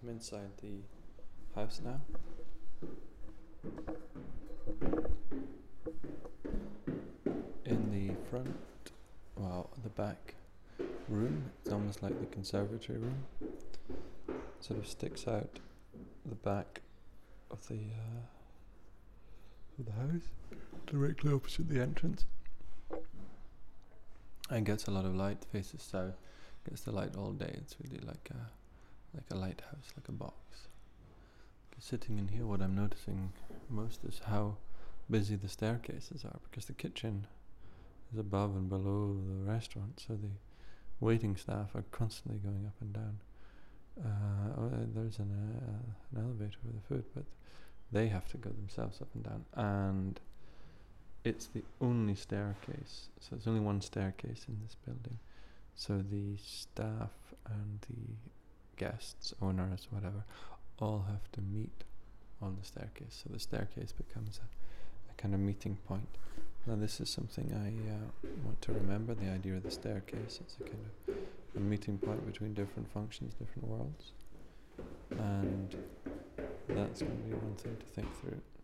I'm inside the house now. In the front, well, the back room, it's almost like the conservatory room. Sort of sticks out the back of the house, directly opposite the entrance, and gets a lot of light. Faces south, gets the light all day. It's really like a lighthouse, like a box. Sitting in here, what I'm noticing most is how busy the staircases are, because the kitchen is above and below the restaurant, so the waiting staff are constantly going up and down. There's an elevator for the food, but they have to go themselves up and down, and it's the only staircase, so there's only one staircase in this building, so the staff and the guests, owners, whatever, all have to meet on the staircase, so the staircase becomes a kind of meeting point. Now this is something I want to remember, the idea of the staircase. It's a kind of a meeting point between different functions, different worlds, and that's going to be one thing to think through.